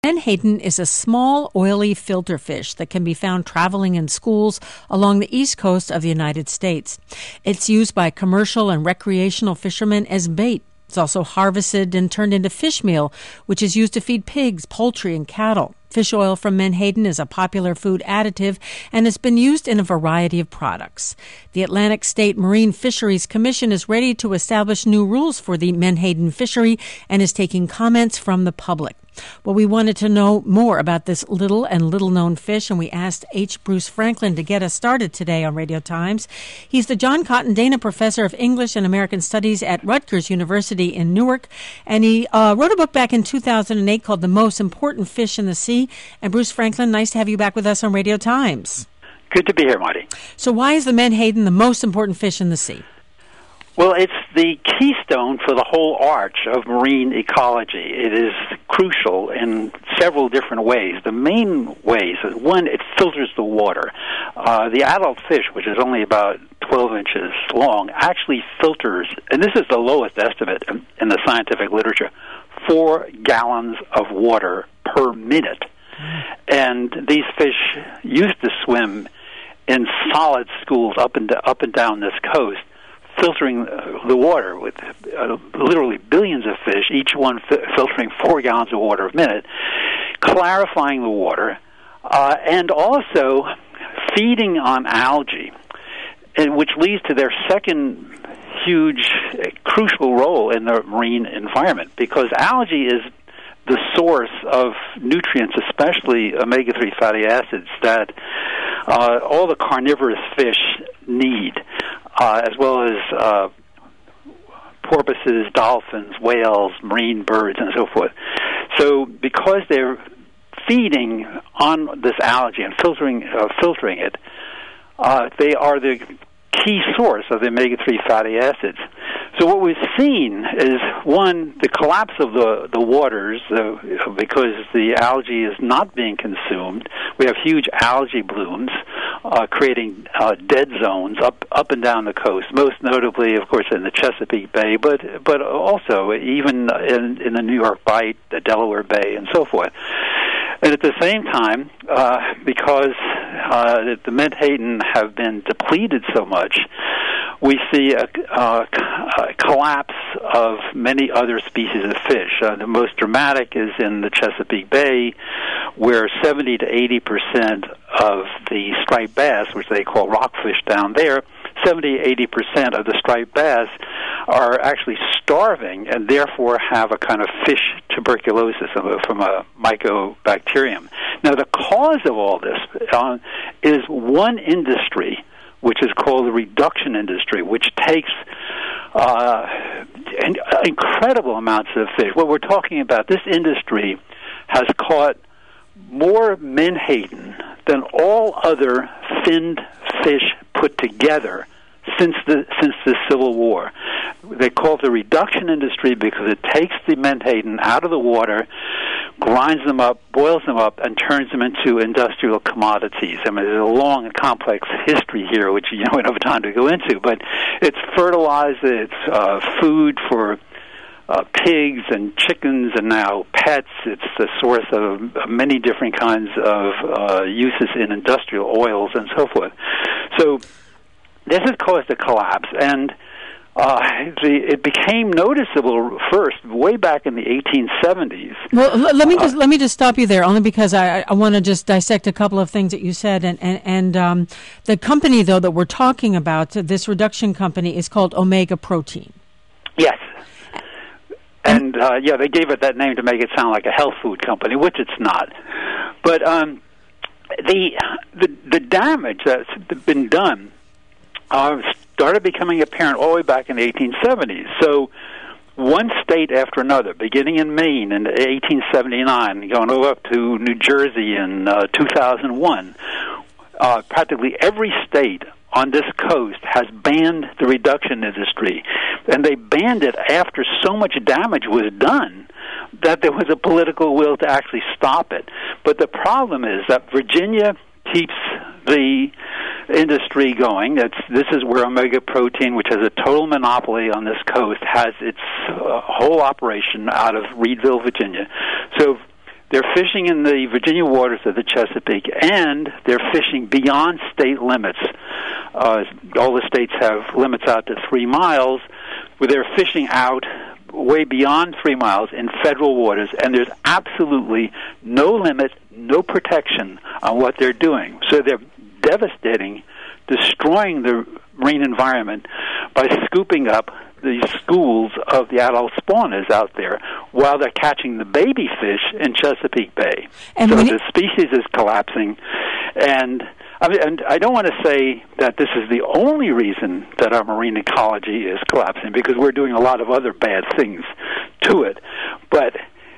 Menhaden is a small, oily filter fish that can be found traveling in schools along the east coast of the United States. It's used by commercial and recreational fishermen as bait. It's also harvested and turned into fish meal, which is used to feed pigs, poultry, and cattle. Fish oil from menhaden is a popular food additive and has been used in a variety of products. The Atlantic State Marine Fisheries Commission is ready to establish new rules for the menhaden fishery and is taking comments from the public. Well, we wanted to know more about this little and little-known fish, and we asked H. Bruce Franklin to get us started today on Radio Times. He's the John Cotton Dana Professor of English and American Studies at Rutgers University in Newark, and he wrote a book back in 2008 called The Most Important Fish in the Sea. And Bruce Franklin, nice to have you back with us on Radio Times. Good to be here, Marty. So why is the menhaden the most important fish in the sea? Well, it's the keystone for the whole arch of marine ecology. It is crucial in several different ways. The main ways, one, it filters the water. The adult fish, which is only about 12 inches long, actually filters, and this is the lowest estimate in the scientific literature, 4 gallons of water per minute. And these fish used to swim in solid schools up and down this coast, filtering the water with literally billions of fish, each one filtering 4 gallons of water a minute, clarifying the water, and also feeding on algae, which leads to their second huge, crucial role in the marine environment, because algae is the source of nutrients, especially omega-3 fatty acids, that all the carnivorous fish need, as well as porpoises, dolphins, whales, marine birds, and so forth. So because they're feeding on this algae and filtering it, they are the key source of the omega-3 fatty acids. So what we've seen is, one, the collapse of the waters because the algae is not being consumed. We have huge algae blooms creating dead zones up and down the coast, most notably, of course, in the Chesapeake Bay, but also even in the New York Bight, the Delaware Bay, and so forth. And at the same time, because the menhaden have been depleted so much, we see a collapse of many other species of fish. The most dramatic is in the Chesapeake Bay, where 70 to 80% of the striped bass, which they call rockfish down there, 70-80% of the striped bass are actually starving and therefore have a kind of fish tuberculosis from a mycobacterium. Now, the cause of all this is one industry, which is called the reduction industry, which takes incredible amounts of fish. What we're talking about, this industry has caught more menhaden than all other finned fish put together since the Civil War. They call it the reduction industry because it takes the menhaden out of the water, grinds them up, boils them up, and turns them into industrial commodities. I mean, there's a long and complex history here, which we don't have time to go into, but it's fertilizer, it's food for pigs and chickens and now pets. It's the source of many different kinds of uses in industrial oils and so forth. So this has caused a collapse, and it became noticeable first way back in the 1870s. Well, let me just stop you there, only because I want to just dissect a couple of things that you said, and the company though that we're talking about, this reduction company, is called Omega Protein. Yes. And they gave it that name to make it sound like a health food company, which it's not. But the damage that's been done started becoming apparent all the way back in the 1870s. So one state after another, beginning in Maine in 1879, going over up to New Jersey in 2001, practically every state on this coast has banned the reduction industry. And they banned it after so much damage was done that there was a political will to actually stop it. But the problem is that Virginia keeps the industry going. This is where Omega Protein, which has a total monopoly on this coast, has its whole operation out of Reedville, Virginia. So They're fishing in the Virginia waters of the Chesapeake, and they're fishing beyond state limits. All the states have limits out to 3 miles, where they're fishing out way beyond 3 miles in federal waters, and there's absolutely no limit, no protection on what they're doing. So they're devastating, destroying the marine environment by scooping up the schools of the adult spawners out there while they're catching the baby fish in Chesapeake Bay. And so the species is collapsing. And I don't want to say that this is the only reason that our marine ecology is collapsing, because we're doing a lot of other bad things to it. But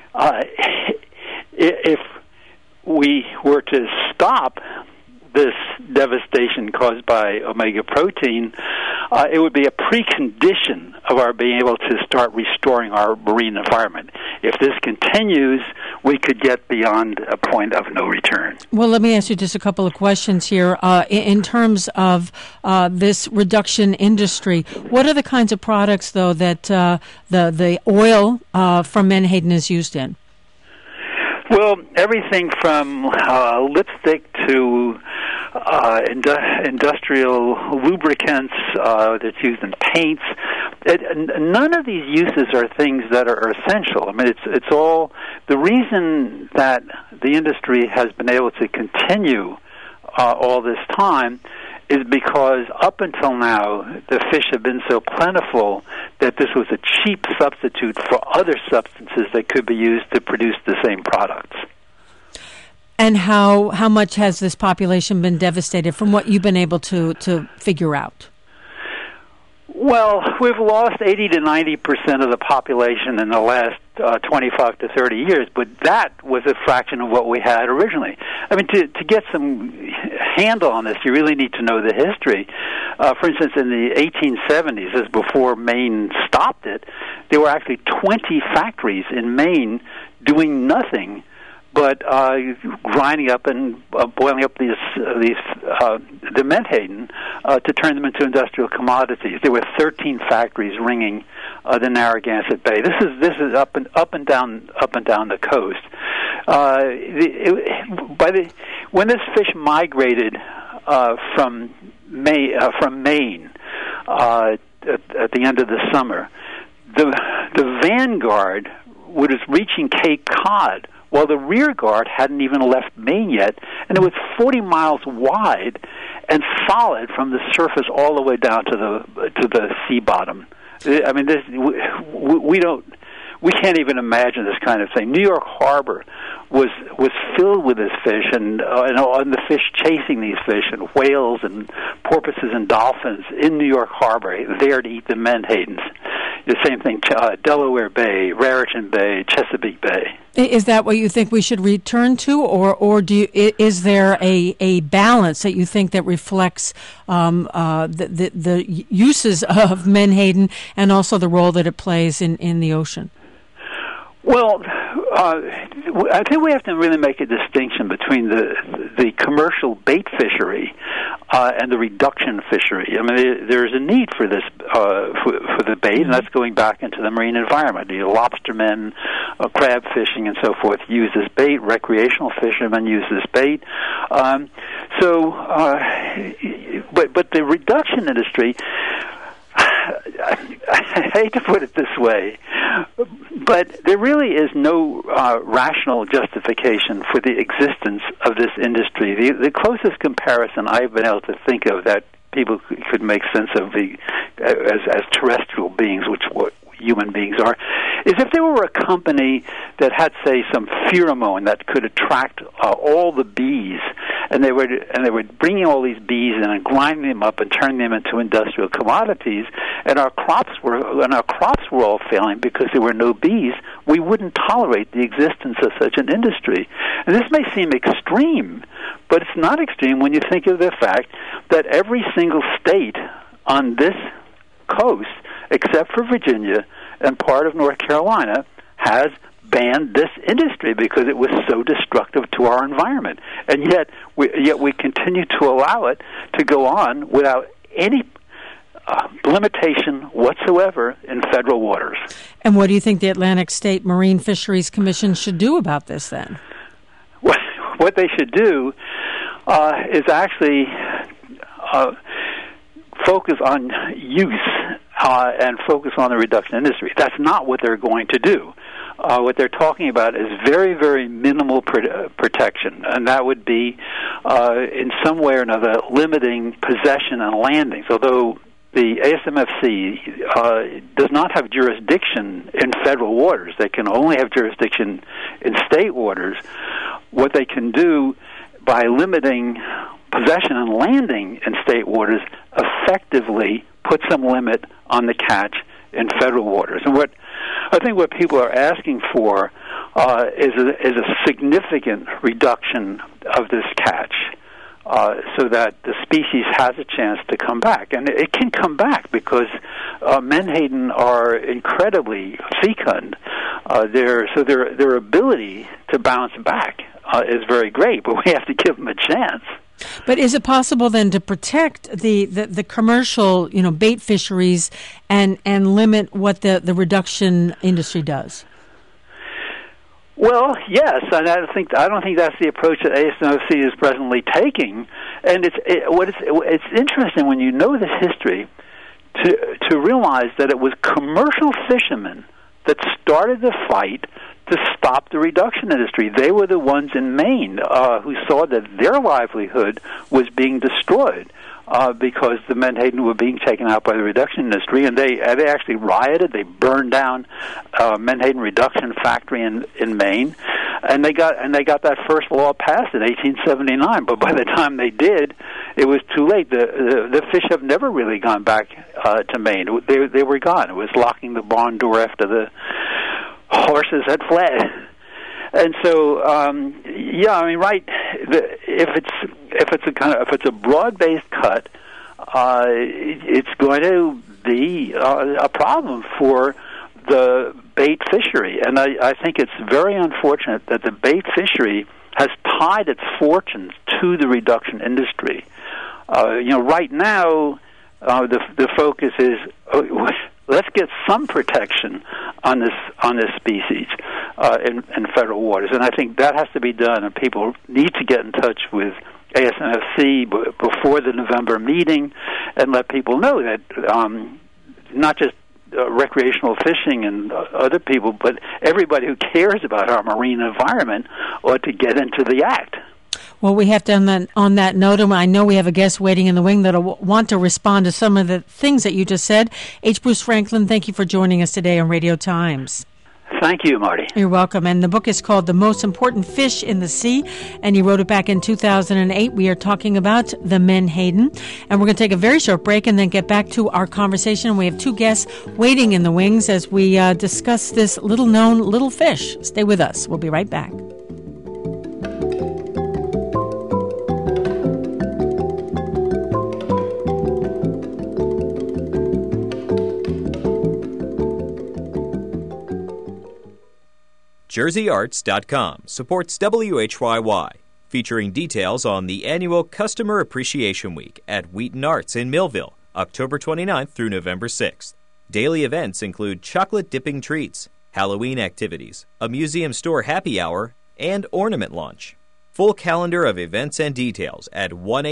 if we were to stop this devastation caused by omega protein, it would be a precondition of our being able to start restoring our marine environment. If this continues, we could get beyond a point of no return. Well, let me ask you just a couple of questions here. In terms of this reduction industry, what are the kinds of products, though, that the oil from Menhaden is used in? Well, everything from lipstick to industrial lubricants that's used in paints. None of these uses are things that are essential. I mean, it's all the reason that the industry has been able to continue all this time is because up until now the fish have been so plentiful that this was a cheap substitute for other substances that could be used to produce the same products. And how much has this population been devastated from what you've been able to figure out? Well, we've lost 80 to 90% of the population in the last 25 to 30 years, but that was a fraction of what we had originally. I mean, to get some handle on this, you really need to know the history. For instance, in the 1870s, as before Maine stopped it, there were actually 20 factories in Maine doing nothing but grinding up and boiling up the Menhaden to turn them into industrial commodities. There were 13 factories ringing the Narragansett Bay. This is up and down the coast. When this fish migrated from Maine at the end of the summer, the vanguard was reaching Cape Cod. Well, the rear guard hadn't even left Maine yet, and it was 40 miles wide and solid from the surface all the way down to the sea bottom. I mean, we can't even imagine this kind of thing. New York Harbor was filled with this fish, and the fish chasing these fish, and whales and porpoises and dolphins in New York Harbor there to eat the Menhadens. The same thing, Delaware Bay, Raritan Bay, Chesapeake Bay. Is that what you think we should return to, or is there a balance that you think that reflects the uses of Menhaden and also the role that it plays in the ocean? Well, I think we have to really make a distinction between the commercial bait fishery and the reduction fishery. I mean, there's a need for this for the bait, and that's going back into the marine environment. The lobstermen, crab fishing, and so forth use this bait. Recreational fishermen use this bait. But the reduction industry, I hate to put it this way, but there really is no rational justification for the existence of this industry. The closest comparison I've been able to think of that people could make sense of as terrestrial beings, which what human beings are, is if there were a company that had, say, some pheromone that could attract all the bees, and they were bringing all these bees in and grinding them up and turning them into industrial commodities, and our crops were all failing because there were no bees, we wouldn't tolerate the existence of such an industry. And this may seem extreme, but it's not extreme when you think of the fact that every single state on this coast, except for Virginia and part of North Carolina, has banned this industry because it was so destructive to our environment. And yet we continue to allow it to go on without any limitation whatsoever in federal waters. And what do you think the Atlantic State Marine Fisheries Commission should do about this then? What they should do is actually focus on use and focus on the reduction industry. That's not what they're going to do. What they're talking about is very, very minimal protection, and that would be, in some way or another, limiting possession and landings. Although the ASMFC does not have jurisdiction in federal waters, they can only have jurisdiction in state waters. What they can do by limiting possession and landing in state waters effectively put some limit on the catch in federal waters. And what I think what people are asking for is a significant reduction of this catch so that the species has a chance to come back. And it can come back because menhaden are incredibly fecund. Their ability to bounce back is very great, but we have to give them a chance. But is it possible then to protect the commercial, bait fisheries and limit what the reduction industry does? Well, yes, and I don't think that's the approach that ASMFC is presently taking. And it's interesting when you know this history to realize that it was commercial fishermen that started the fight to stop the reduction industry. They were the ones in Maine who saw that their livelihood was being destroyed because the menhaden were being taken out by the reduction industry, and they actually rioted. They burned down menhaden reduction factory in Maine, and they got that first law passed in 1879. But by the time they did, it was too late. The fish have never really gone back to Maine. They were gone. It was locking the barn door after the horses had fled. And so, right. If it's a broad-based cut, it's going to be a problem for the bait fishery. And I think it's very unfortunate that the bait fishery has tied its fortunes to the reduction industry. Right now, the focus is let's get some protection on this species in federal waters, and I think that has to be done. And people need to get in touch with ASMFC before the November meeting, and let people know that not just recreational fishing and other people, but everybody who cares about our marine environment ought to get into the act. Well, we have to, on that note, and I know we have a guest waiting in the wing that will want to respond to some of the things that you just said. H. Bruce Franklin, thank you for joining us today on Radio Times. Thank you, Marty. You're welcome. And the book is called The Most Important Fish in the Sea, and you wrote it back in 2008. We are talking about the menhaden. And we're going to take a very short break and then get back to our conversation. We have two guests waiting in the wings as we discuss this little-known little fish. Stay with us. We'll be right back. JerseyArts.com supports WHYY, featuring details on the annual Customer Appreciation Week at Wheaton Arts in Millville, October 29th through November 6th. Daily events include chocolate dipping treats, Halloween activities, a museum store happy hour, and ornament launch. Full calendar of events and details at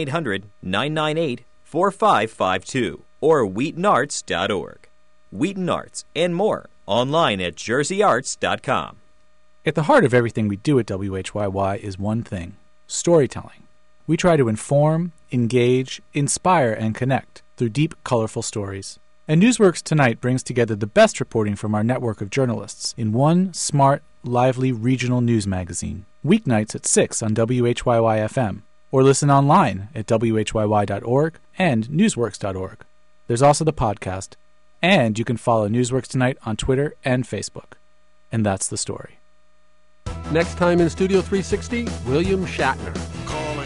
1-800-998-4552 or wheatonarts.org. Wheaton Arts and more online at JerseyArts.com. At the heart of everything we do at WHYY is one thing: storytelling. We try to inform, engage, inspire, and connect through deep, colorful stories. And Newsworks Tonight brings together the best reporting from our network of journalists in one smart, lively regional news magazine. Weeknights at 6 on WHYY-FM, or listen online at WHYY.org and Newsworks.org. There's also the podcast, and you can follow Newsworks Tonight on Twitter and Facebook. And that's the story. Next time in Studio 360, William Shatner. Calling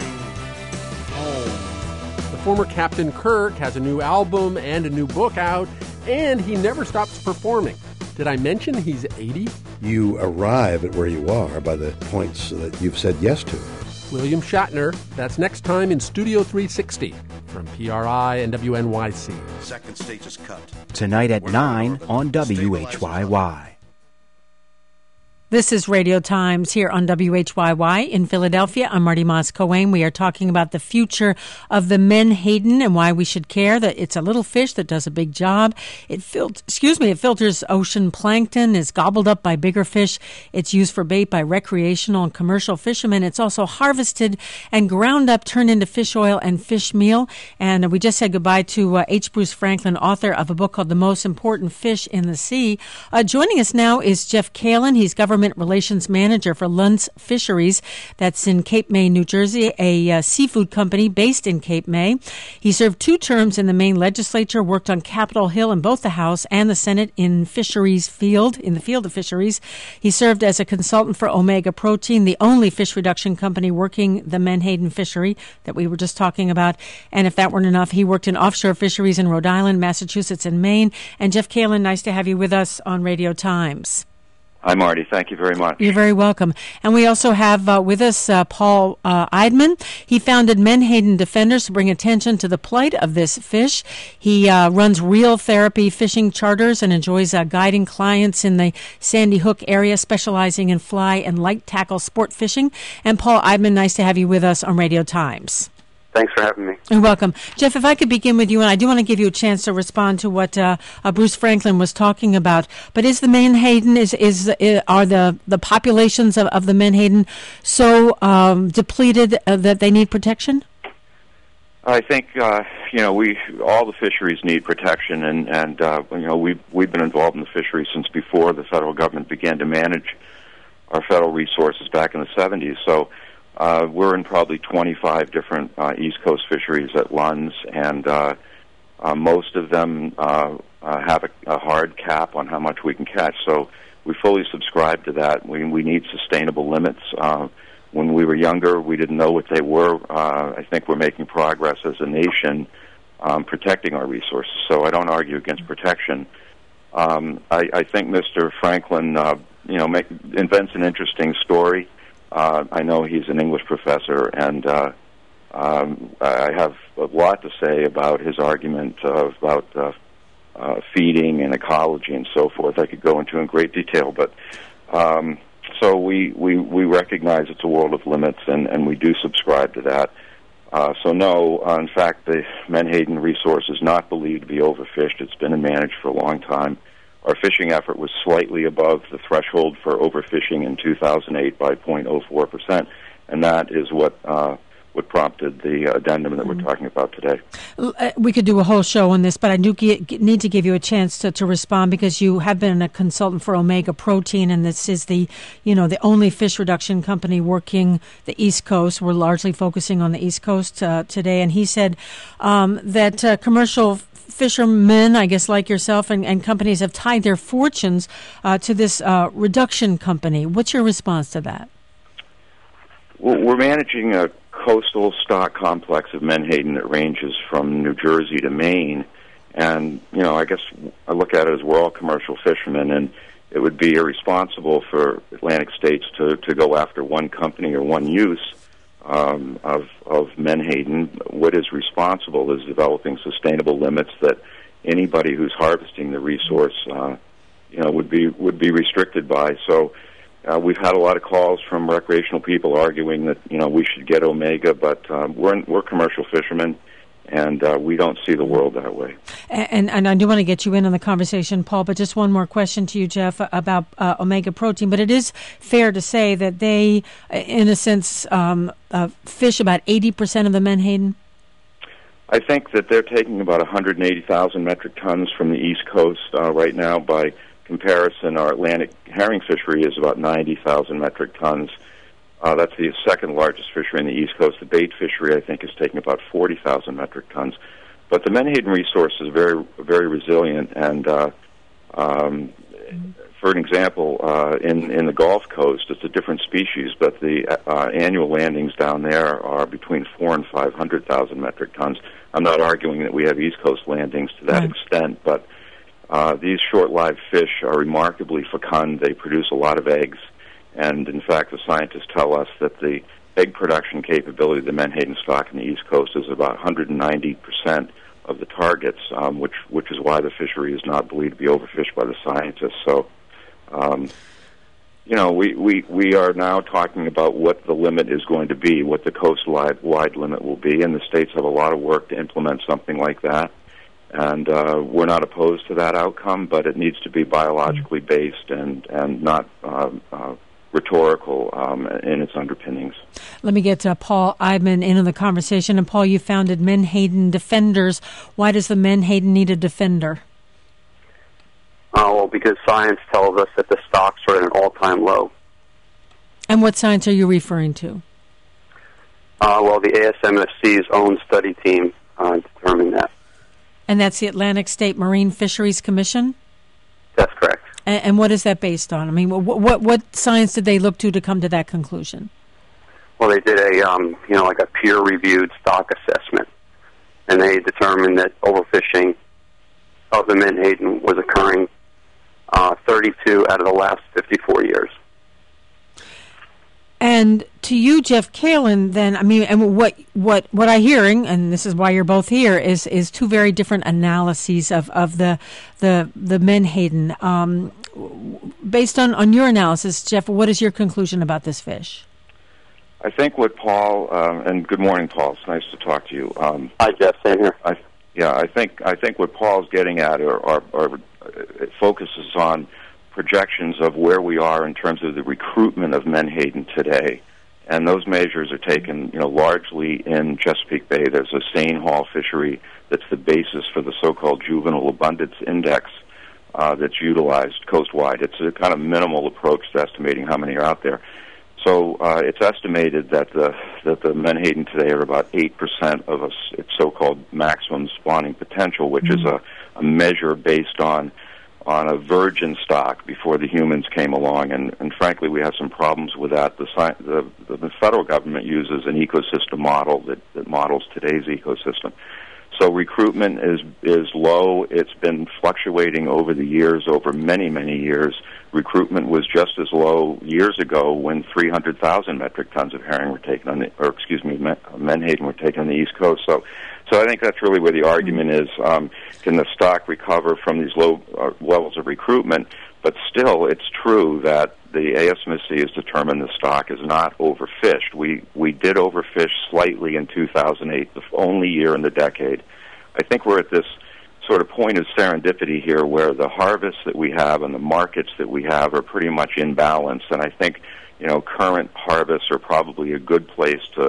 home. The former Captain Kirk has a new album and a new book out, and he never stops performing. Did I mention he's 80? You arrive at where you are by the points that you've said yes to. William Shatner. That's next time in Studio 360 From PRI and WNYC. Second stage is cut. Tonight at 9 on WHYY. This is Radio Times here on WHYY in Philadelphia. I'm Marty Moss-Coane. We are talking about the future of the menhaden and why we should care. That it's a little fish that does a big job. It filters ocean plankton, is gobbled up by bigger fish. It's used for bait by recreational and commercial fishermen. It's also harvested and ground up, turned into fish oil and fish meal. And we just said goodbye to H. Bruce Franklin, author of a book called The Most Important Fish in the Sea. Joining us now is Jeff Kalin. He's Government Relations Manager for Luntz Fisheries. That's in Cape May, New Jersey, a seafood company based in Cape May. He served 2 terms in the Maine legislature, worked on Capitol Hill in both the House and the Senate in the field of fisheries. He served as a consultant for Omega Protein, the only fish reduction company working the menhaden fishery that we were just talking about. And if that weren't enough, he worked in offshore fisheries in Rhode Island, Massachusetts, and Maine. And Jeff Kalin, nice to have you with us on Radio Times. Hi, Marty. Thank you very much. You're very welcome. And we also have with us Paul Eidman. He founded Menhaden Defenders to bring attention to the plight of this fish. He runs Real Therapy fishing charters and enjoys guiding clients in the Sandy Hook area, specializing in fly and light tackle sport fishing. And Paul Eidman, nice to have you with us on Radio Times. Thanks for having me. You're welcome. Jeff, if I could begin with you, and I do want to give you a chance to respond to what Bruce Franklin was talking about, but is the menhaden, are the populations of the menhaden so depleted that they need protection? I think, all the fisheries need protection, and we've been involved in the fisheries since before the federal government began to manage our federal resources back in the 70s, so we're in probably 25 different East Coast fisheries at Luntz, and most of them have a hard cap on how much we can catch. So we fully subscribe to that. We need sustainable limits. When we were younger, we didn't know what they were. I think we're making progress as a nation protecting our resources. So I don't argue against protection. I think Mr. Franklin, invents an interesting story. I know he's an English professor, and I have a lot to say about his argument about feeding and ecology and so forth. I could go into in great detail, but so we recognize it's a world of limits, and we do subscribe to that. So no, in fact, the menhaden resource is not believed to be overfished. It's been managed for a long time. Our fishing effort was slightly above the threshold for overfishing in 2008 by 0.04%, and that is what prompted the addendum that we're talking about today. We could do a whole show on this, but I do need to give you a chance to respond, because you have been a consultant for Omega Protein, and this is the only fish reduction company working the East Coast. We're largely focusing on the East Coast today, and he said that commercial fishermen, I guess like yourself, and companies have tied their fortunes to this reduction company. What's your response to that? Well, we're managing a coastal stock complex of menhaden that ranges from New Jersey to Maine, and I guess I look at it as we're all commercial fishermen, and it would be irresponsible for Atlantic states to go after one company or one use of menhaden. What is responsible is developing sustainable limits that anybody who's harvesting the resource, would be restricted by. So we've had a lot of calls from recreational people arguing that we should get Omega, but we're commercial fishermen, and we don't see the world that way. And I do want to get you in on the conversation, Paul, but just one more question to you, Jeff, about Omega Protein. But it is fair to say that they, in a sense, fish about 80% of the menhaden? I think that they're taking about 180,000 metric tons from the East Coast right now. By comparison, our Atlantic herring fishery is about 90,000 metric tons. That's the second largest fishery in the East Coast. The bait fishery, I think, is taking about 40,000 metric tons. But the menhaden resource is very, very resilient. And for an example, in the Gulf Coast, it's a different species, but the annual landings down there are between 400,000 and 500,000 metric tons. I'm not arguing that we have East Coast landings to that extent, but these short-lived fish are remarkably fecund. They produce a lot of eggs. And, in fact, the scientists tell us that the egg production capability of the Menhaden stock in the East Coast is about 190% of the targets, which is why the fishery is not believed to be overfished by the scientists. So, we are now talking about what the limit is going to be, what the coast-wide limit will be, and the states have a lot of work to implement something like that. And we're not opposed to that outcome, but it needs to be biologically based and not rhetorical in its underpinnings. Let me get Paul Eidman in on the conversation. And Paul, you founded Menhaden Defenders. Why does the Menhaden need a defender? Well, because science tells us that the stocks are at an all-time low. And what science are you referring to? Well, the ASMFC's own study team determined that. And that's the Atlantic State Marine Fisheries Commission? That's correct. And what is that based on? I mean, what science did they look to come to that conclusion? Well, they did a peer-reviewed stock assessment, and they determined that overfishing of the Menhaden was occurring 32 out of the last 54 years. And to you, Jeff Kalin, then, I mean, and what I'm hearing, and this is why you're both here, is two very different analyses of the Menhaden. Based on your analysis, Jeff, what is your conclusion about this fish? I think what Paul, and good morning, Paul. It's nice to talk to you. Hi, Jeff. Same here. I think what Paul's getting at it focuses on projections of where we are in terms of the recruitment of Menhaden today, and those measures are taken, largely in Chesapeake Bay. There's a seine haul fishery that's the basis for the so-called juvenile abundance index that's utilized coastwide. It's a kind of minimal approach to estimating how many are out there. So it's estimated that the Menhaden today are about 8% of its so-called maximum spawning potential, which is a measure based on a virgin stock before the humans came along, and frankly, we have some problems with that. The federal government uses an ecosystem model that models today's ecosystem. So recruitment is low. It's been fluctuating over the years, over many, many years. Recruitment was just as low years ago when 300,000 metric tons of herring were taken Menhaden were taken on the East Coast. So I think that's really where the argument is. Can the stock recover from these low levels of recruitment? But still, it's true that the ASMSC has determined the stock is not overfished. We did overfish slightly in 2008, the only year in the decade. I think we're at this sort of point of serendipity here where the harvests that we have and the markets that we have are pretty much in balance. And I think, current harvests are probably a good place to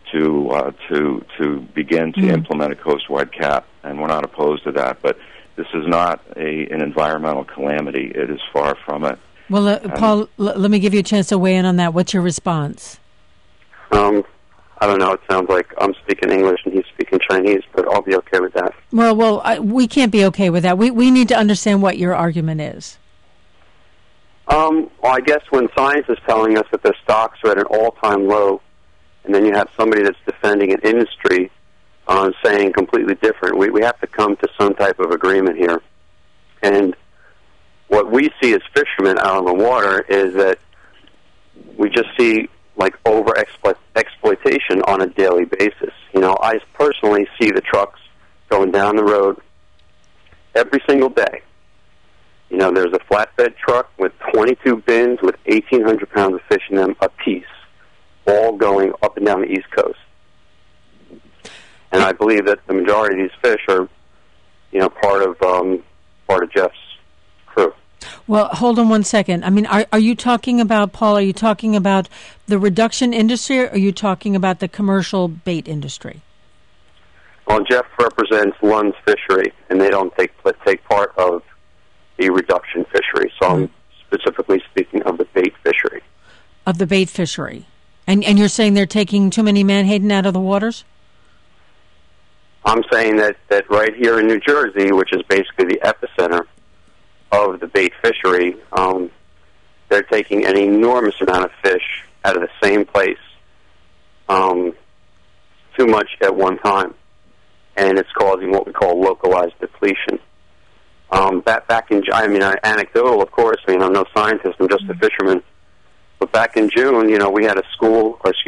begin to implement a coastwide cap, and we're not opposed to that. But this is not an environmental calamity. It is far from it. Well, Paul, let me give you a chance to weigh in on that. What's your response? I don't know. It sounds like I'm speaking English and he's speaking Chinese, but I'll be okay with that. Well, we can't be okay with that. We need to understand what your argument is. Well, I guess when science is telling us that the stocks are at an all-time low, and then you have somebody that's defending an industry saying completely different, we have to come to some type of agreement here. And what we see as fishermen out on the water is that we just see over-exploitation on a daily basis. I personally see the trucks going down the road every single day. There's a flatbed truck with 22 bins with 1,800 pounds of fish in them apiece, all going up and down the East Coast. And I believe that the majority of these fish are, part of Jeff's crew. Well, hold on one second. I mean, are you talking about, Paul, are you talking about the reduction industry, or are you talking about the commercial bait industry? Well, Jeff represents Lund's fishery, and they don't take part of the reduction fishery. So I'm specifically speaking of the bait fishery. Of the bait fishery. And you're saying they're taking too many Menhaden out of the waters? I'm saying that right here in New Jersey, which is basically the epicenter of the bait fishery, they're taking an enormous amount of fish out of the same place, too much at one time, and it's causing what we call localized depletion. Back in, anecdotal, of course. I'm no scientist. I'm just a fisherman. But back in June, we had a project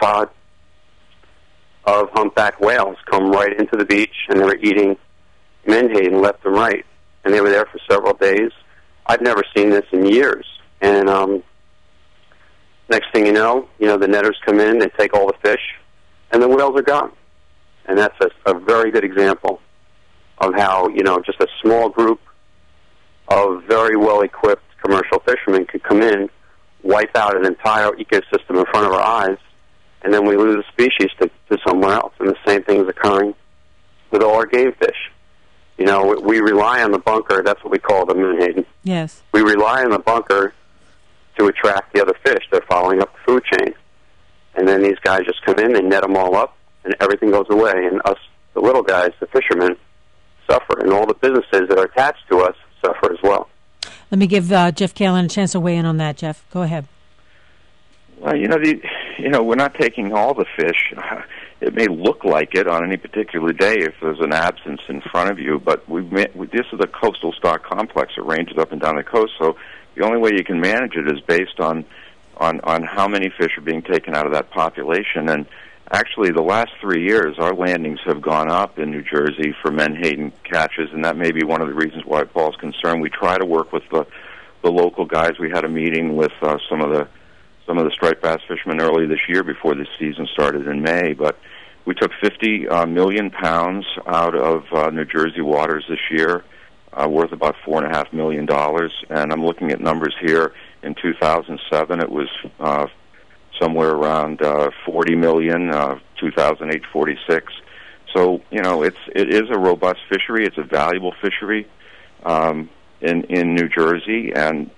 pod of humpback whales come right into the beach, and they were eating menhaden left and right. And they were there for several days. I've never seen this in years. And next thing you know, the netters come in, they take all the fish, and the whales are gone. And that's a very good example of how, just a small group of very well-equipped commercial fishermen could come in, wipe out an entire ecosystem in front of our eyes, and then we lose a species to somewhere else. And the same thing is occurring with all our game fish. We rely on the bunker. That's what we call the menhaden. Yes. We rely on the bunker to attract the other fish. They're following up the food chain. And then these guys just come in, they net them all up, and everything goes away. And us, the little guys, the fishermen, suffer. And all the businesses that are attached to us suffer as well. Let me give Jeff Kalin a chance to weigh in on that. Jeff, go ahead. Well, we're not taking all the fish. It may look like it on any particular day if there's an absence in front of you, but this is a coastal stock complex. It ranges up and down the coast, so the only way you can manage it is based on how many fish are being taken out of that population. And actually, the last 3 years, our landings have gone up in New Jersey for menhaden catches, and that may be one of the reasons why Paul's concerned. We try to work with the local guys. We had a meeting with some of the striped bass fishermen early this year before the season started in May, but we took 50 million pounds out of New Jersey waters this year, worth about $4.5 million, and I'm looking at numbers here. In 2007, it was somewhere around 40 million, 2008, 46. So, it is a robust fishery. It's a valuable fishery in New Jersey, and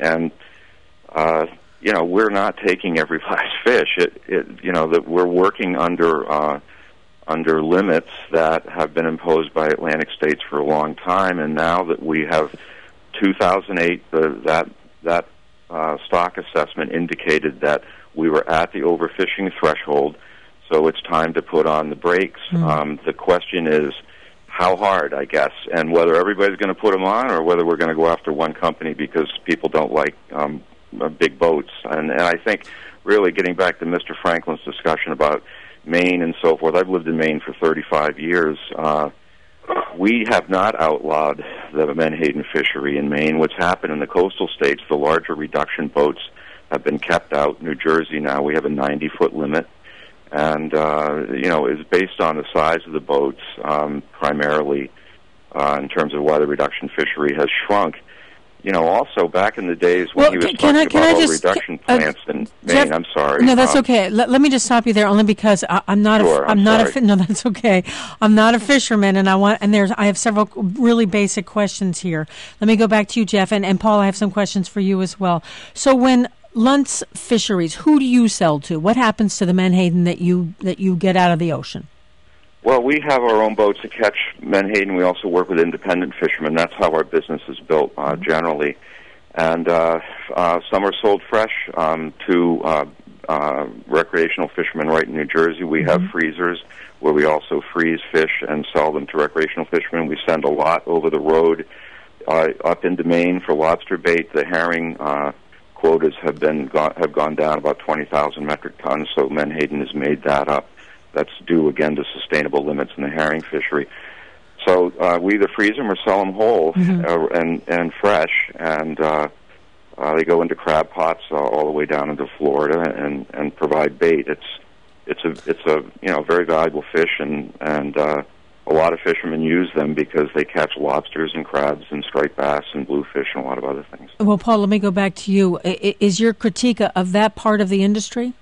we're not taking every last fish. That we're working under limits that have been imposed by Atlantic states for a long time, and now that we have 2008, that stock assessment indicated that we were at the overfishing threshold, so it's time to put on the brakes. The question is how hard, I guess, and whether everybody's going to put them on or whether we're going to go after one company because people don't like big boats. And I think really getting back to Mr. Franklin's discussion about Maine and so forth, I've lived in Maine for 35 years. We have not outlawed the menhaden fishery in Maine. What's happened in the coastal states, the larger reduction boats have been kept out. New Jersey now, we have a 90-foot limit, and is based on the size of the boats primarily in terms of why the reduction fishery has shrunk. Also back in the days when he was talking about all reduction plants in Maine, Jeff, I'm sorry. No, that's okay. Let me just stop you there, only because I'm not. Sure, No, that's okay. I'm not a fisherman, and I have several really basic questions here. Let me go back to you, Jeff, and Paul. I have some questions for you as well. So when Luntz Fisheries, who do you sell to? What happens to the menhaden that you get out of the ocean? Well, we have our own boats to catch menhaden. We also work with independent fishermen. That's how our business is built generally. And some are sold fresh to recreational fishermen right in New Jersey. We have freezers where we also freeze fish and sell them to recreational fishermen. We send a lot over the road up into Maine for lobster bait. The herring quotas have gone down about 20,000 metric tons, so menhaden has made that up. That's due, again, to sustainable limits in the herring fishery. So we either freeze them or sell them whole and fresh, and they go into crab pots all the way down into Florida and provide bait. It's a very valuable fish, and a lot of fishermen use them because they catch lobsters and crabs and striped bass and bluefish and a lot of other things. Well, Paul, let me go back to you. Is your critique of that part of the industry?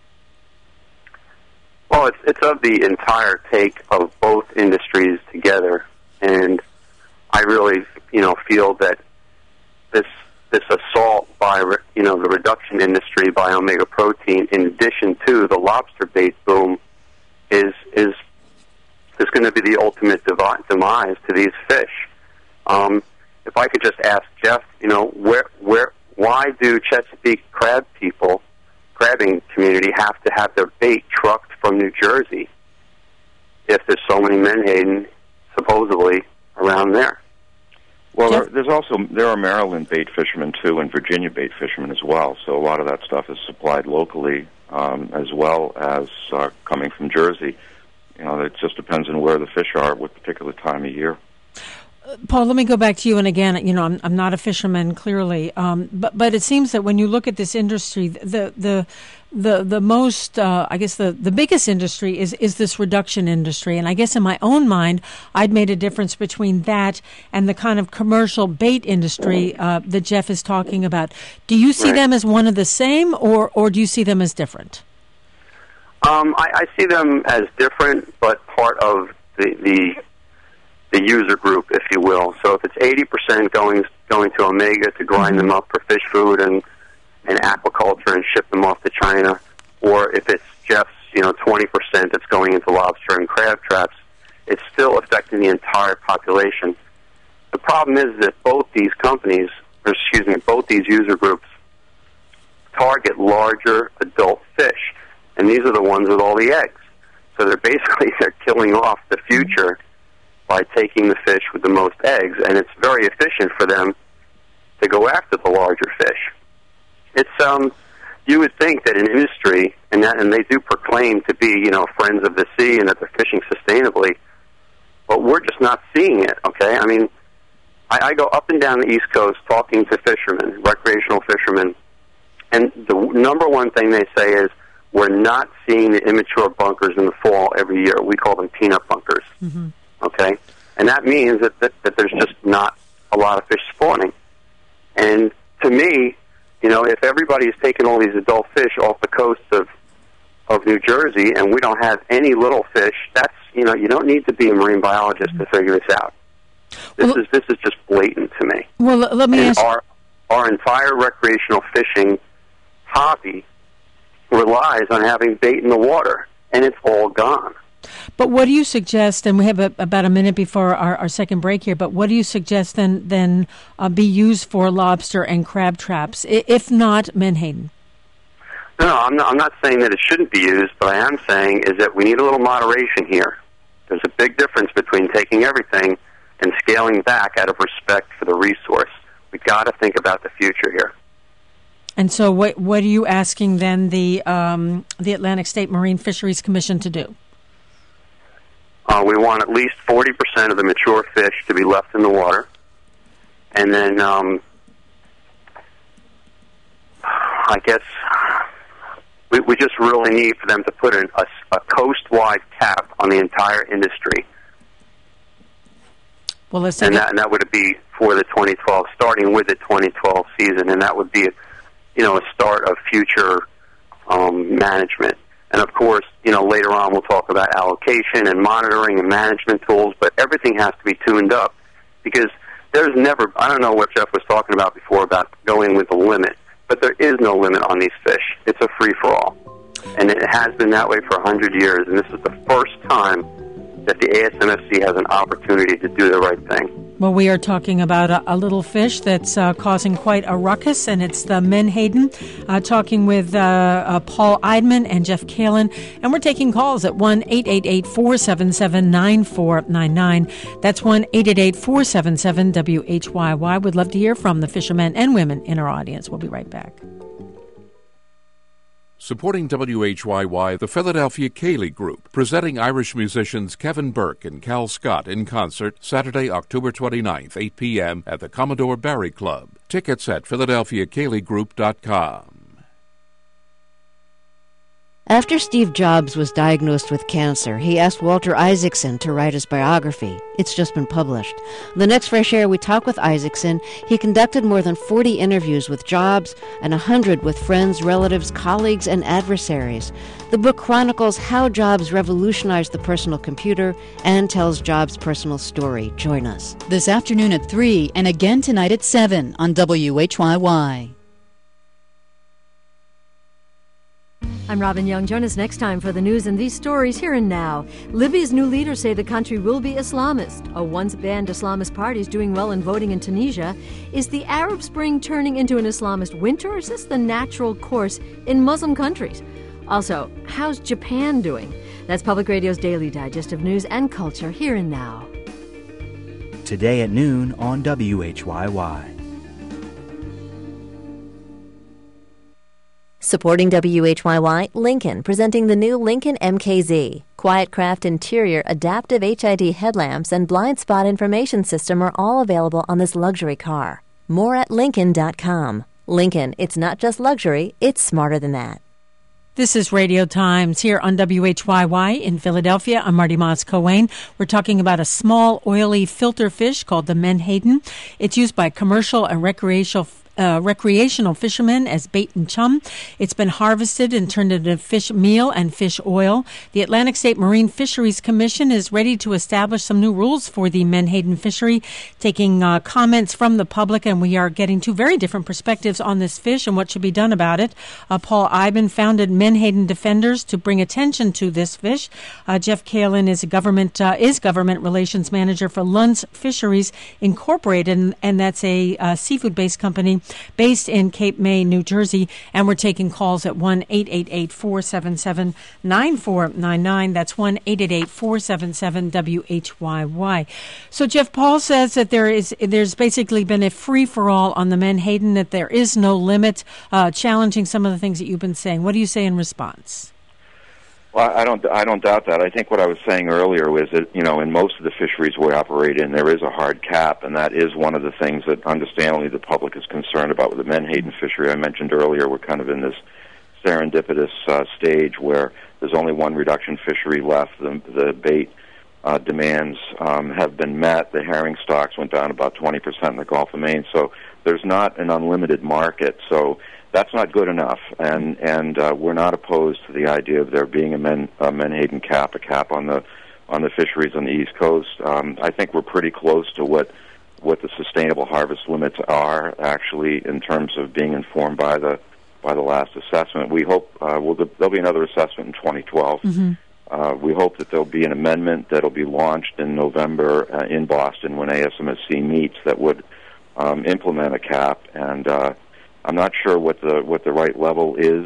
Well, it's of the entire take of both industries together, and I really, feel that this assault by, the reduction industry by omega protein, in addition to the lobster bait boom, is going to be the ultimate demise to these fish. If I could just ask Jeff, why do Chesapeake crabbing community have to have their bait trucked from New Jersey if there's so many menhaden supposedly around there? Well, there are Maryland bait fishermen too, and Virginia bait fishermen as well. So a lot of that stuff is supplied locally. as well as coming from Jersey. It just depends on where the fish are at what particular time of year. Paul, let me go back to you. And again, I'm not a fisherman, clearly, but it seems that when you look at this industry, the most, I guess, the biggest industry is this reduction industry. And I guess in my own mind, I'd made a difference between that and the kind of commercial bait industry that Jeff is talking about. Do you see them as one of the same, or do you see them as different? I see them as different, but part of the user group, if you will. So if it's 80% going to Omega to grind them up for fish food and aquaculture and ship them off to China, or if it's Jeff's 20% that's going into lobster and crab traps, it's still affecting the entire population. The problem is that both these user groups target larger adult fish, and these are the ones with all the eggs. So they're killing off the future by taking the fish with the most eggs, and it's very efficient for them to go after the larger fish. It's you would think that an industry, and they do proclaim to be friends of the sea and that they're fishing sustainably, but we're just not seeing it. Okay, I mean, I go up and down the East Coast talking to fishermen, recreational fishermen, and the number one thing they say is, we're not seeing the immature bunkers in the fall every year. We call them peanut bunkers. Mm-hmm. Okay? And that means that there's just not a lot of fish spawning. And to me, if everybody's taking all these adult fish off the coast of New Jersey and we don't have any little fish, that's, you don't need to be a marine biologist to figure this out. This is just blatant to me. Well, let me ask... Our entire recreational fishing hobby relies on having bait in the water, and it's all gone. But what do you suggest, and we have about a minute before our second break here, but what do you suggest then be used for lobster and crab traps, if not menhaden? No, I'm not saying that it shouldn't be used, but I am saying is that we need a little moderation here. There's a big difference between taking everything and scaling back out of respect for the resource. We've got to think about the future here. And so what are you asking then the Atlantic State Marine Fisheries Commission to do? We want at least 40% of the mature fish to be left in the water. And then I guess we just really need for them to put a coast-wide cap on the entire industry. Well, let's and that would be for the 2012, starting with the 2012 season, and that would be a start of future management. And of course, later on we'll talk about allocation and monitoring and management tools, but everything has to be tuned up because there's never, I don't know what Jeff was talking about before about going with the limit, but there is no limit on these fish. It's a free-for-all. And it has been that way for 100 years, and this is the first time that the ASMFC has an opportunity to do the right thing. Well, we are talking about a little fish that's causing quite a ruckus, and it's the menhaden. Talking with Paul Eidman and Jeff Kalin, and we're taking calls at 1-888-477-9499. That's 1-888-477-WHYY. We'd love to hear from the fishermen and women in our audience. We'll be right back. Supporting WHYY, the Philadelphia Cayley Group, presenting Irish musicians Kevin Burke and Cal Scott in concert Saturday, October 29th, 8 p.m. at the Commodore Barry Club. Tickets at PhiladelphiaCayleyGroup.com. After Steve Jobs was diagnosed with cancer, he asked Walter Isaacson to write his biography. It's just been published. The next Fresh Air, we talk with Isaacson. He conducted more than 40 interviews with Jobs and 100 with friends, relatives, colleagues, and adversaries. The book chronicles how Jobs revolutionized the personal computer and tells Jobs' personal story. Join us. This afternoon at 3 and again tonight at 7 on WHYY. I'm Robin Young. Join us next time for the news and these stories here and now. Libya's new leaders say the country will be Islamist. A once-banned Islamist party is doing well in voting in Tunisia. Is the Arab Spring turning into an Islamist winter, or is this the natural course in Muslim countries? Also, how's Japan doing? That's Public Radio's Daily Digest of News and Culture here and now. Today at noon on WHYY. Supporting WHYY, Lincoln, presenting the new Lincoln MKZ. Quiet Craft interior adaptive HID headlamps and blind spot information system are all available on this luxury car. More at Lincoln.com. Lincoln, it's not just luxury, it's smarter than that. This is Radio Times here on WHYY in Philadelphia. I'm Marty Moss-Coane. We're talking about a small, oily filter fish called the menhaden. It's used by commercial and recreational fishermen as bait and chum. It's been harvested and turned into fish meal and fish oil. The Atlantic State Marine Fisheries Commission is ready to establish some new rules for the menhaden fishery, taking comments from the public, and we are getting two very different perspectives on this fish and what should be done about it. Paul Iben founded Menhaden Defenders to bring attention to this fish. Jeff Kalin is government relations manager for Lund's Fisheries Incorporated, and that's a seafood-based company based in Cape May, New Jersey, and we're taking calls at 1-888-477-9499. That's 1-888-477-WHYY. So Jeff, Paul says that there's basically been a free-for-all on the menhaden, that there is no limit, challenging some of the things that you've been saying. What do you say in response? Well, I don't doubt that. I think what I was saying earlier was that, in most of the fisheries we operate in, there is a hard cap, and that is one of the things that, understandably, the public is concerned about with the menhaden fishery. I mentioned earlier we're kind of in this serendipitous stage where there's only one reduction fishery left. The bait demands have been met. The herring stocks went down about 20% in the Gulf of Maine, so there's not an unlimited market. So that's not good enough, and we're not opposed to the idea of there being a menhaden cap, a cap on the fisheries on the East Coast. I think we're pretty close to what the sustainable harvest limits are, actually, in terms of being informed by the last assessment. We hope there'll be another assessment in 2012. Mm-hmm. We hope that there'll be an amendment that'll be launched in November in Boston when ASMSC meets that would implement a cap, and I'm not sure what the right level is.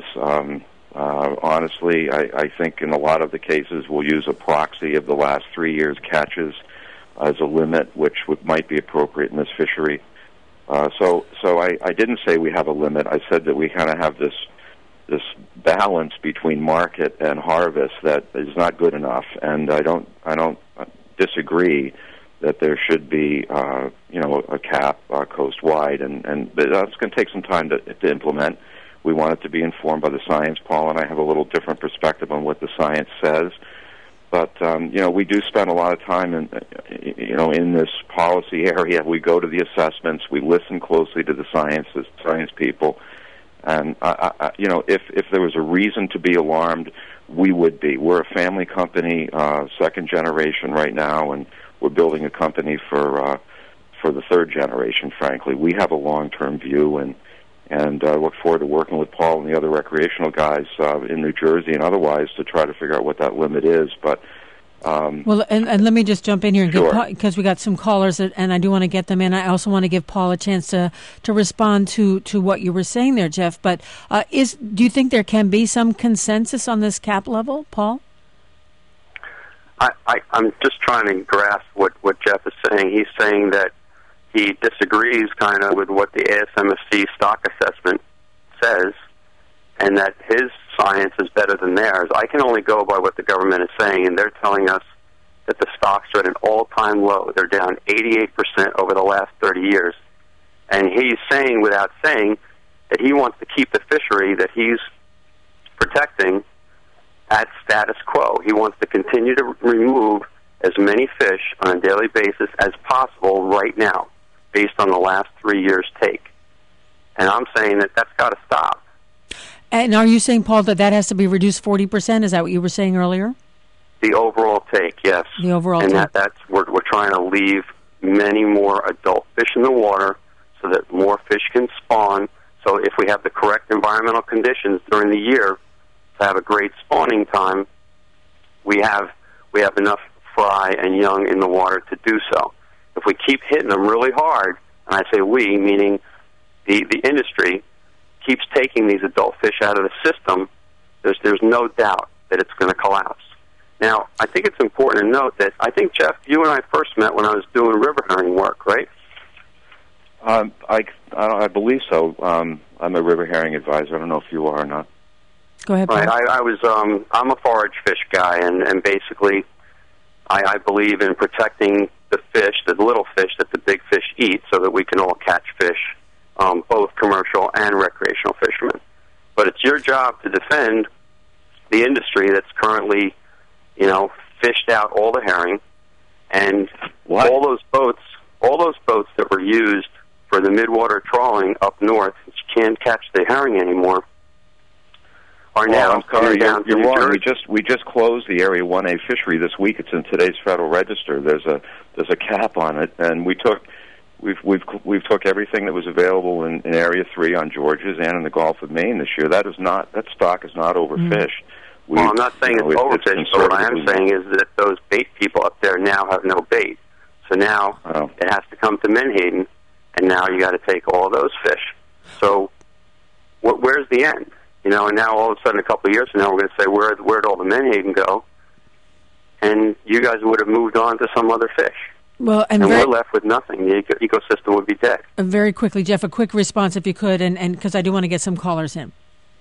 Honestly, I think in a lot of the cases we'll use a proxy of the last 3 years' catches as a limit, which might be appropriate in this fishery. So I didn't say we have a limit. I said that we kind of have this balance between market and harvest that is not good enough, and I don't disagree that there should be, a cap coast-wide, and that's going to take some time to implement. We want it to be informed by the science. Paul and I have a little different perspective on what the science says, but we do spend a lot of time in this policy area. We go to the assessments, we listen closely to the science people, and if there was a reason to be alarmed, we would be. We're a family company, second generation right now, and we're building a company for the third generation, frankly. We have a long-term view, and look forward to working with Paul and the other recreational guys in New Jersey and otherwise to try to figure out what that limit is. But well, and let me just jump in here, sure. Because we got some callers, and I do want to get them in. I also want to give Paul a chance to respond to what you were saying there, Jeff. But do you think there can be some consensus on this cap level, Paul? I'm just trying to grasp what Jeff is saying. He's saying that he disagrees kind of with what the ASMSC stock assessment says, and that his science is better than theirs. I can only go by what the government is saying, and they're telling us that the stocks are at an all-time low. They're down 88% over the last 30 years. And he's saying, without saying, that he wants to keep the fishery that he's protecting at status quo. He wants to continue to remove as many fish on a daily basis as possible right now, based on the last 3 years' take. And I'm saying that that's got to stop. And are you saying, Paul, that has to be reduced 40%? Is that what you were saying earlier? The overall take, yes. The overall take. And that's we're trying to leave many more adult fish in the water so that more fish can spawn. So if we have the correct environmental conditions during the year to have a great spawning time, we have enough fry and young in the water to do so. If we keep hitting them really hard, and I say we, meaning the industry, keeps taking these adult fish out of the system, there's no doubt that it's going to collapse. Now, I think it's important to note that I think, Jeff, you and I first met when I was doing river herring work, right? I believe so. I'm a river herring advisor. I don't know if you are or not. Go ahead, Paul. Right, I'm a forage fish guy, and basically I believe in protecting the fish, the little fish that the big fish eat, so that we can all catch fish, both commercial and recreational fishermen. But it's your job to defend the industry that's currently, fished out all the herring, and all those boats that were used for the midwater trawling up north, which can't catch the herring anymore, are now I'm sorry, down you're to New wrong. Jersey. We just closed the Area 1A fishery this week. It's in today's Federal Register. There's a cap on it, and we've took everything that was available in Area 3 on Georges and in the Gulf of Maine this year. That stock is not overfished. Well, I'm not saying it's overfished, but what I am saying is that those bait people up there now have no bait. So now it has to come to Menhaden, and now you got to take all those fish. So where's the end? And now all of a sudden, a couple of years from now, we're going to say, where'd all the Menhaden go? And you guys would have moved on to some other fish. Well, and we're left with nothing. The ecosystem would be dead. Very quickly, Jeff, a quick response if you could, and because I do want to get some callers in.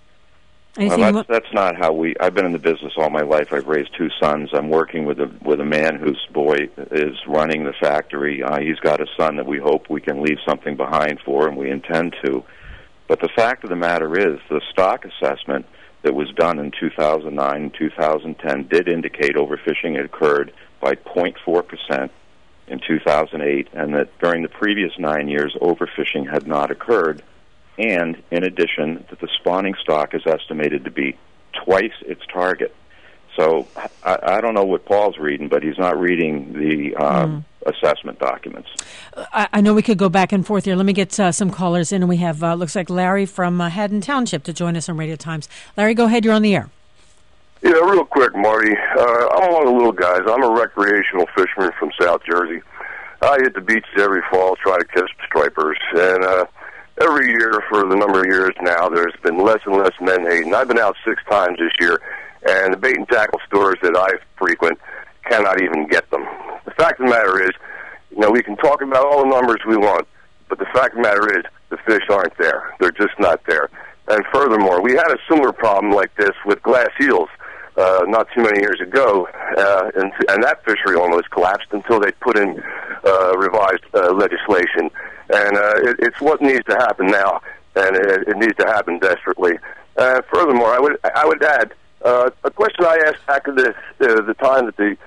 Well, that's not how I've been in the business all my life. I've raised 2 sons. I'm working with a man whose boy is running the factory. He's got a son that we hope we can leave something behind for, and we intend to. But the fact of the matter is, the stock assessment that was done in 2009 and 2010 did indicate overfishing had occurred by 0.4% in 2008, and that during the previous 9 years, overfishing had not occurred. And, in addition, that the spawning stock is estimated to be twice its target. So I don't know what Paul's reading, but he's not reading the assessment documents. I know we could go back and forth here. Let me get some callers in. We have, looks like Larry from Haddon Township to join us on Radio Times. Larry, go ahead. You're on the air. Yeah, real quick, Marty. I'm one of the little guys. I'm a recreational fisherman from South Jersey. I hit the beaches every fall, try to catch stripers, and every year for the number of years now, there's been less and less menhaden. I've been out 6 times this year, and the bait and tackle stores that I frequent cannot even get them. The fact of the matter is, we can talk about all the numbers we want, but the fact of the matter is, the fish aren't there. They're just not there. And furthermore, we had a similar problem like this with glass eels not too many years ago, and that fishery almost collapsed until they put in revised legislation. And it's what needs to happen now, and it needs to happen desperately. Furthermore, I would add a question I asked back at the time that the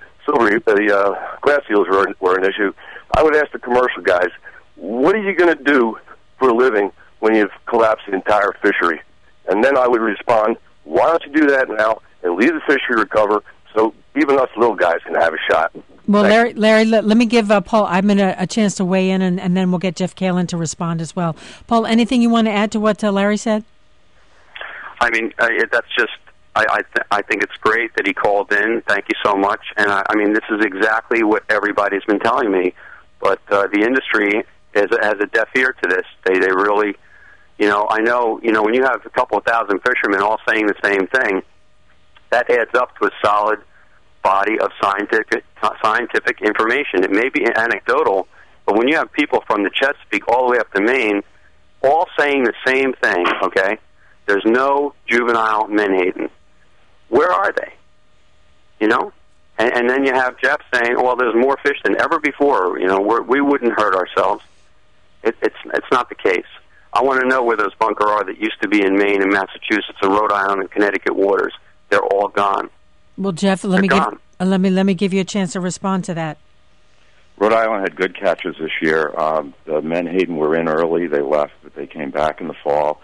glass eels were an issue. I would ask the commercial guys, what are you going to do for a living when you've collapsed the entire fishery? And then I would respond, why don't you do that now and leave the fishery recover so even us little guys can have a shot? Well, Larry, let me give Paul Eidman a chance to weigh in, and then we'll get Jeff Kalin to respond as well. Paul, anything you want to add to what Larry said? I mean, that's just, I think it's great that he called in. Thank you so much. And, I mean, this is exactly what everybody's been telling me. But the industry has a deaf ear to this. They really, I know, when you have a couple of thousand fishermen all saying the same thing, that adds up to a solid body of scientific information. It may be anecdotal, but when you have people from the Chesapeake all the way up to Maine all saying the same thing, okay, there's no juvenile menhaden. Where are they? And then you have Jeff saying, well, there's more fish than ever before. We wouldn't hurt ourselves. It's not the case. I want to know where those bunker are that used to be in Maine and Massachusetts and Rhode Island and Connecticut waters. They're all gone. Well, Jeff, let me give you a chance to respond to that. Rhode Island had good catches this year. The menhaden were in early. They left, but they came back in the fall.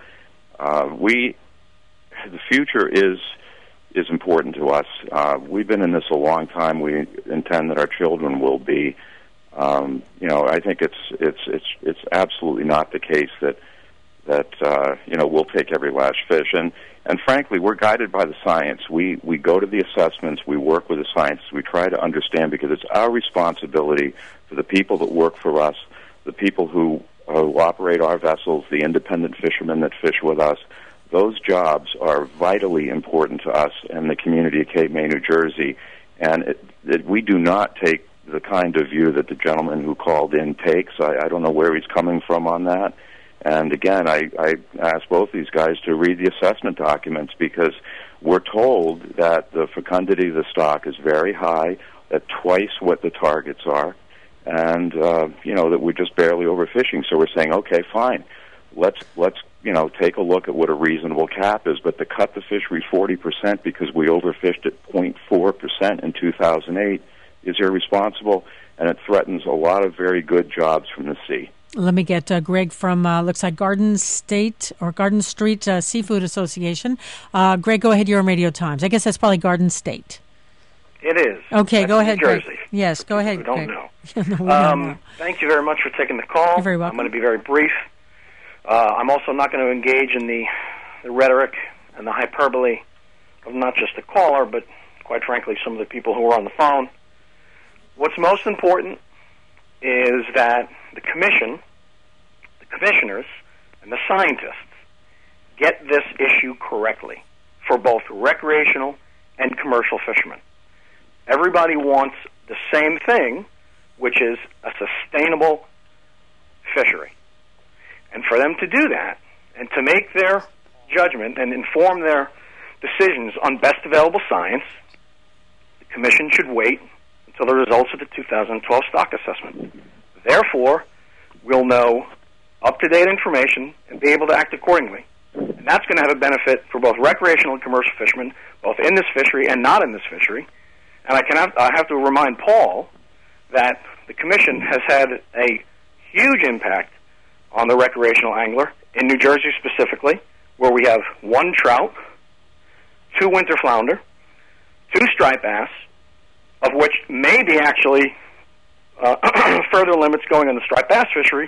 The future is important to us. We've been in this a long time. We intend that our children will be. I think it's absolutely not the case that we'll take every last fish. And frankly, we're guided by the science. We go to the assessments. We work with the scientists. We try to understand, because it's our responsibility for the people that work for us, the people who operate our vessels, the independent fishermen that fish with us. Those jobs are vitally important to us and the community of Cape May, New Jersey. And we do not take the kind of view that the gentleman who called in takes. I don't know where he's coming from on that. And again, I asked both these guys to read the assessment documents, because we're told that the fecundity of the stock is very high, at twice what the targets are, and that we're just barely overfishing. So we're saying, okay, fine, let's take a look at what a reasonable cap is. But to cut the fishery 40% because we overfished at 0.4% in 2008 is irresponsible, and it threatens a lot of very good jobs from the sea. Let me get Greg from, looks like Garden Street Seafood Association. Greg, go ahead. You're on Radio Times. I guess that's probably Garden State. It is. Okay, that's go ahead, New Jersey. Greg. Yes, go ahead, We don't Greg. know. We don't know. Thank you very much for taking the call. You're very welcome. I'm going to be very brief. I'm also not going to engage in the rhetoric and the hyperbole of not just the caller, but quite frankly, some of the people who are on the phone. What's most important is that the commission, the commissioners, and the scientists get this issue correctly for both recreational and commercial fishermen. Everybody wants the same thing, which is a sustainable fishery. And for them to do that, and to make their judgment and inform their decisions on best available science, the commission should wait until the results of the 2012 stock assessment. Therefore, we'll know up-to-date information and be able to act accordingly. And that's going to have a benefit for both recreational and commercial fishermen, both in this fishery and not in this fishery. And I have to remind Paul that the commission has had a huge impact on the recreational angler in New Jersey specifically, where we have 1 trout, 2 winter flounder, 2 striped bass, of which may be actually further limits going on the striped bass fishery,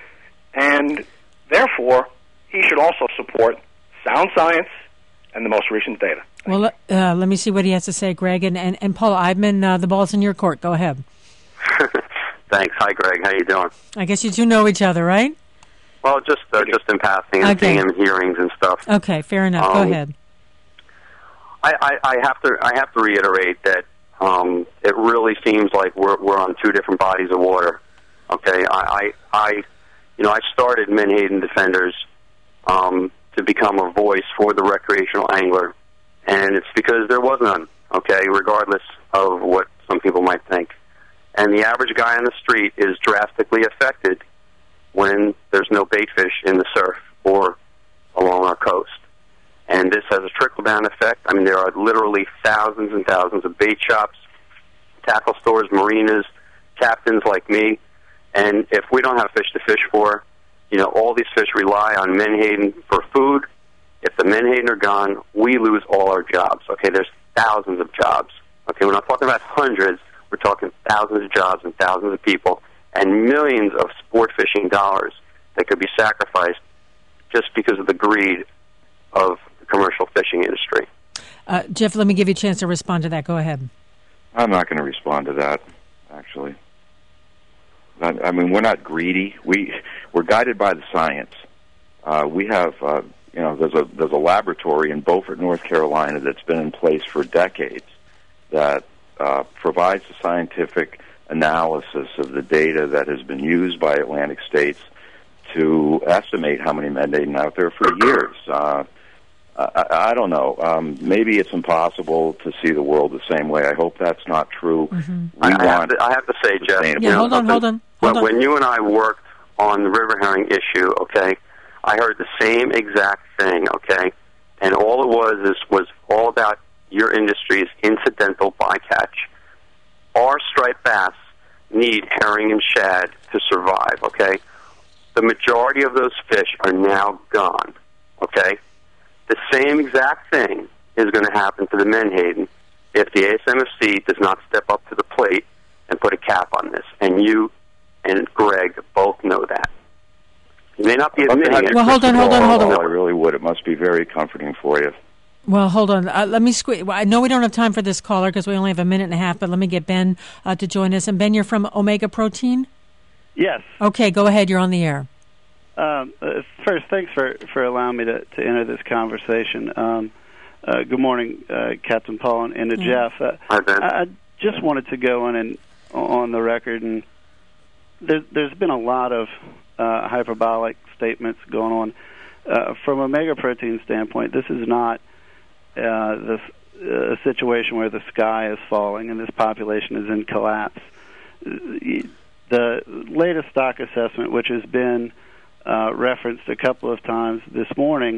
and therefore he should also support sound science and the most recent data. Well, let me see what he has to say, Greg. And Paul Eidman, the ball's in your court. Go ahead. Thanks. Hi, Greg. How you doing? I guess you two know each other, right? Well, just in passing and seeing him in hearings and stuff. Okay, fair enough. Go ahead. I have to reiterate that it really seems like we're on 2 different bodies of water. Okay, I started Menhaden Defenders to become a voice for the recreational angler, and it's because there was none. Okay, regardless of what some people might think, and the average guy on the street is drastically affected when there's no bait fish in the surf or along our coast. And this has a trickle-down effect. I mean, there are literally thousands and thousands of bait shops, tackle stores, marinas, captains like me. And if we don't have fish to fish for, all these fish rely on Menhaden for food. If the Menhaden are gone, we lose all our jobs. Okay, there's thousands of jobs. Okay, we're not talking about hundreds. We're talking thousands of jobs and thousands of people and millions of sport fishing dollars that could be sacrificed just because of the greed of the commercial fishing industry. Jeff, let me give you a chance to respond to that. Go ahead. I'm not going to respond to that, actually. I mean, we're not greedy. We're guided by the science. We have, there's a laboratory in Beaufort, North Carolina that's been in place for decades that provides the scientific analysis of the data that has been used by Atlantic states to estimate how many menhaden out there for years. I don't know. Maybe it's impossible to see the world the same way. I hope that's not true. Mm-hmm. I have to say, Jeff, hold on. When you and I worked on the river herring issue, okay, I heard the same exact thing, okay, and all it was all about your industry's incidental bycatch. Our striped bass need herring and shad to survive, okay? The majority of those fish are now gone, okay? The same exact thing is going to happen to the menhaden if the ASMFC does not step up to the plate and put a cap on this. And you and Greg both know that. You may not be admitting it. Well, hold on. I really would. It must be very comforting for you. Well, hold on. Let me I know we don't have time for this caller because we only have a minute and a half, but let me get Ben to join us. And Ben, you're from Omega Protein? Yes. Okay, go ahead. You're on the air. First, thanks for allowing me to enter this conversation. Good morning, Captain Paul and to Jeff. Hi, Ben. I just wanted to go on the record, and there's been a lot of hyperbolic statements going on. From Omega Protein standpoint, this is not a situation where the sky is falling and this population is in collapse. The latest stock assessment, which has been referenced a couple of times this morning,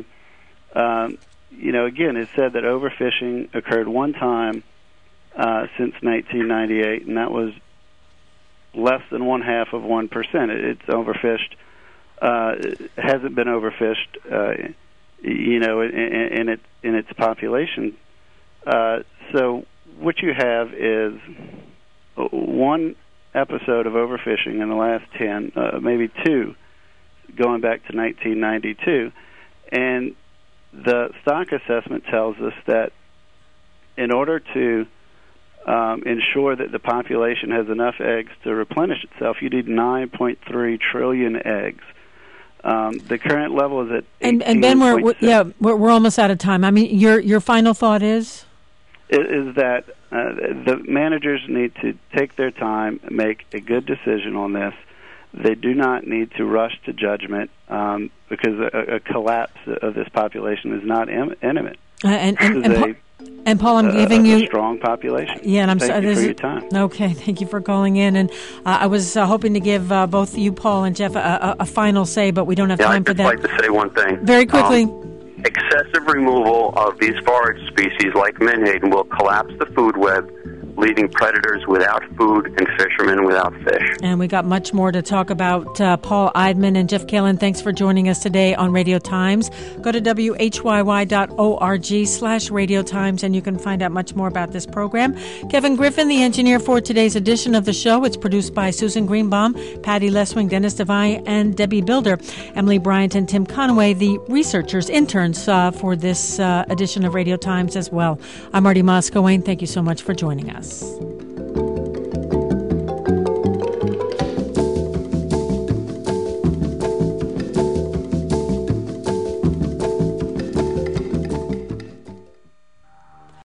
again, it said that overfishing occurred one time since 1998, and that was less than 0.5%. It's overfished. It hasn't been overfished, in its population. So what you have is one episode of overfishing in the last 10, maybe two, going back to 1992, and the stock assessment tells us that in order to ensure that the population has enough eggs to replenish itself, you need 9.3 trillion eggs. The current level is at 18. And Ben, we're almost out of time. I mean, your final thought is that the managers need to take their time, make a good decision on this. They do not need to rush to judgment because a collapse of this population is not imminent. And Paul, I'm giving you a strong population. Yeah, and I'm thank you for your time. Okay, thank you for calling in. And I was hoping to give both you, Paul and Jeff, a final say, but we don't have time for that. I'd just like to say one thing. Very quickly. Excessive removal of these forage species like menhaden will collapse the food web, leaving predators without food and fishermen without fish. And we got much more to talk about. Paul Eidman and Jeff Kalin, thanks for joining us today on Radio Times. Go to whyy.org/Radio Times, and you can find out much more about this program. Kevin Griffin, the engineer for today's edition of the show. It's produced by Susan Greenbaum, Patty Leswing, Dennis Devine, and Debbie Builder. Emily Bryant and Tim Conaway, the researchers, interns for this edition of Radio Times as well. I'm Marty Moscow. Thank you so much for joining us.